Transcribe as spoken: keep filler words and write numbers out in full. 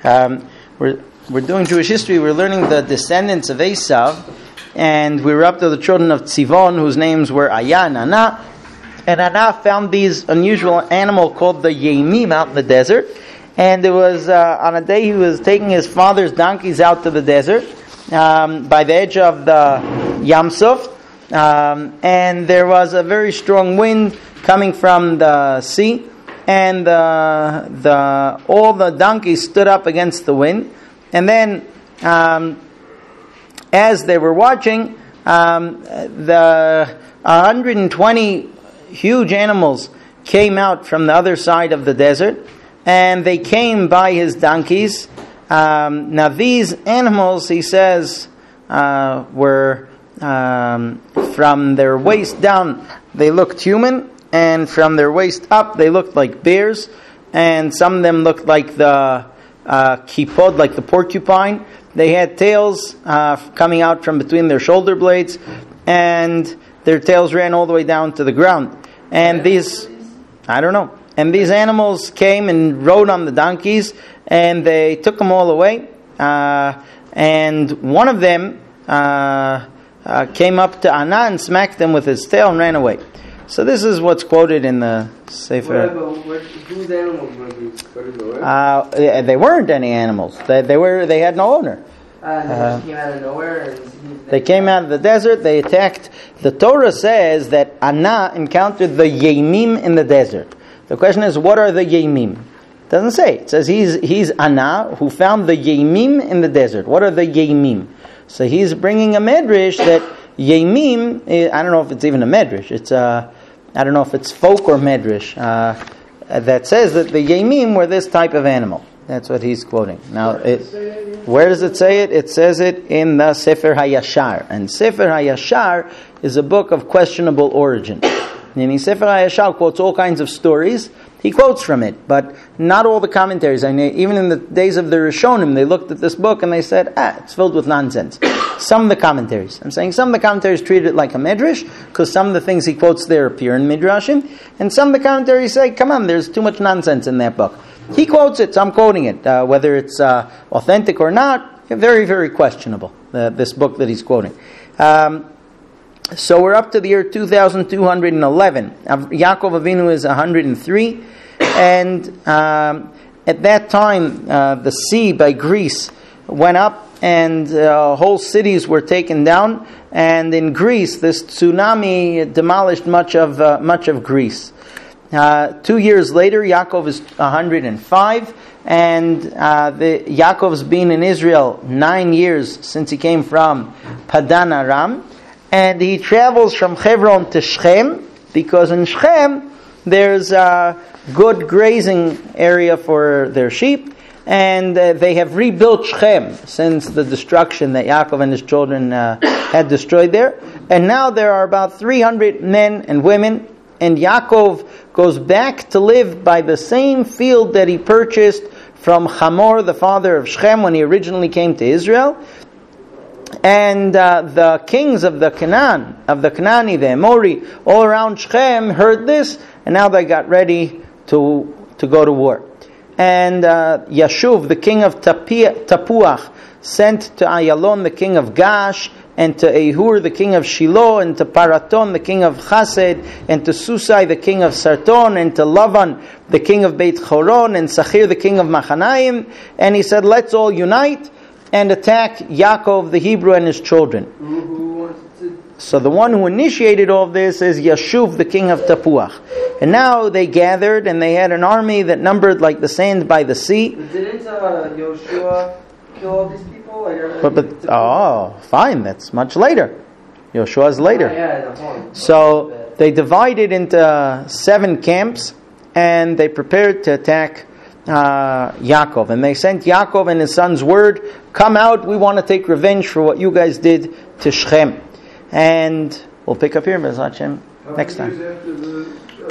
Um, we're we're doing Jewish history. We're learning the descendants of Esav, and we were up to the children of Tzivon, whose names were Ayah and Anah. And Anah found these unusual animal called the Yemim out in the desert. And it was uh, on a day he was taking his father's donkeys out to the desert um, by the edge of the Yam Suf, um, and there was a very strong wind coming from the sea. And the, the all the donkeys stood up against the wind. And then, um, as they were watching, um, the one hundred twenty huge animals came out from the other side of the desert, and they came by his donkeys. Um, now these animals, he says, uh, were um, from their waist down, they looked human. And from their waist up, they looked like bears, and some of them looked like the uh, kipod, like the porcupine. They had tails uh, coming out from between their shoulder blades, and their tails ran all the way down to the ground. And these, I don't know. And these animals came and rode on the donkeys, and they took them all away. Uh, and one of them uh, uh, came up to Anah and smacked him with his tail and ran away. So this is what's quoted in the Sefer. What, what, whose animals were these? Uh, they weren't any animals. They, they were. They had no owner. Uh, they uh, came out of nowhere. And they came out of the desert. They attacked. The Torah says that Anah encountered the Yemim in the desert. The question is, what are the Yemim? It doesn't say. It says he's he's Anah who found the Yemim in the desert. What are the Yemim? So he's bringing a medrash that Yemim, I don't know if it's even a medrash. It's a, I don't know if it's folk or medrash uh, that says that the Yemim were this type of animal. That's what he's quoting. Now, it, where does it say it? It says it in the Sefer HaYashar, and Sefer HaYashar is a book of questionable origin. And Sefer HaYashar quotes all kinds of stories. He quotes from it, but not all the commentaries. I know, even in the days of the Rishonim, they looked at this book and they said, ah, it's filled with nonsense. Some of the commentaries. I'm saying some of the commentaries treat it like a midrash, because some of the things he quotes there appear in midrashim, and some of the commentaries say, come on, there's too much nonsense in that book. He quotes it, so I'm quoting it. Uh, whether it's uh, authentic or not, very, very questionable, uh, this book that he's quoting. Um, So we're up to the year two thousand two hundred eleven. Yaakov Avinu is one hundred three. And um, at that time, uh, the sea by Greece went up, and uh, whole cities were taken down. And in Greece, this tsunami demolished much of uh, much of Greece. Uh, two years later, Yaakov is one hundred five. And uh, the, Yaakov's been in Israel nine years since he came from Padan Aram. And he travels from Hebron to Shechem, because in Shechem there's a good grazing area for their sheep, and uh, they have rebuilt Shechem since the destruction that Yaakov and his children uh, had destroyed there. And now there are about three hundred men and women, and Yaakov goes back to live by the same field that he purchased from Hamor, the father of Shechem, when he originally came to Israel. And uh, the kings of the Canaan, of the Canaani, the Amori, all around Shechem heard this, and now they got ready to to go to war. And uh, Yashuv, the king of Tapia, Tapuach, sent to Ayalon, the king of Gash, and to Ehur, the king of Shiloh, and to Paraton, the king of Chased, and to Susai, the king of Sarton, and to Lavan, the king of Beit Choron, and Sachir, the king of Machanaim. And he said, let's all unite and attack Yaakov the Hebrew and his children. So the one who initiated all of this is Yashuv, the king of Tapuach. And now they gathered, and they had an army that numbered like the sand by the sea. Didn't uh, Yoshua kill all these people? Like, but, but oh, fine, that's much later. Yoshua's later. Oh, yeah, the point. So they divided into seven camps, and they prepared to attack Uh, Yaakov, and they sent Yaakov and his sons word, come out, we want to take revenge for what you guys did to Shechem. And we'll pick up here, B'ezrat Hashem, next time.